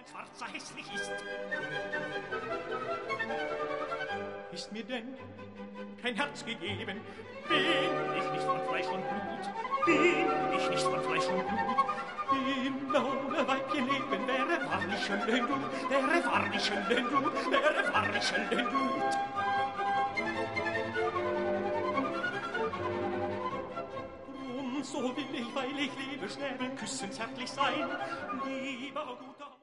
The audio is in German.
schwarzer hässlich ist mir denn kein Herz gegeben, bin ich nicht von Fleisch und Blut, bin ich nicht von Fleisch und Blut, im arme Weibchen leben wäre wahrlich schön denn gut, wäre wahrlich schön denn gut, wäre wahrlich schön denn gut. Drum so will ich, weil ich lebe, schnäbeln, küssen, zärtlich sein, lieber guter